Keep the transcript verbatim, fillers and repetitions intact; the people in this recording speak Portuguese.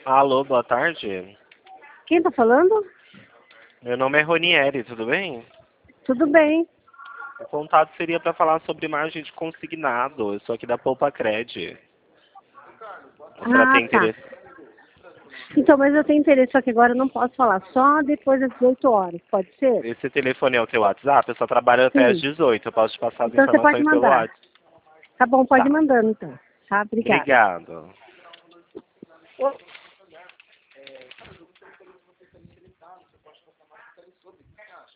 Alô, boa tarde. Quem tá falando? Meu nome é Ronieri, tudo bem? Tudo bem. O contato seria para falar sobre margem de consignado. Eu sou aqui da Poupa Cred. A senhora Ah, tem tá. interesse? Então, mas eu tenho interesse, só que agora eu não posso falar. Só depois das dezoito horas, pode ser? Esse telefone é o teu WhatsApp? Eu só trabalho até às Sim. dezoito. Eu posso te passar as Então você pode informações pelo mandar. WhatsApp. Tá bom, pode ir Tá. mandando então. Tá, obrigada. Obrigado.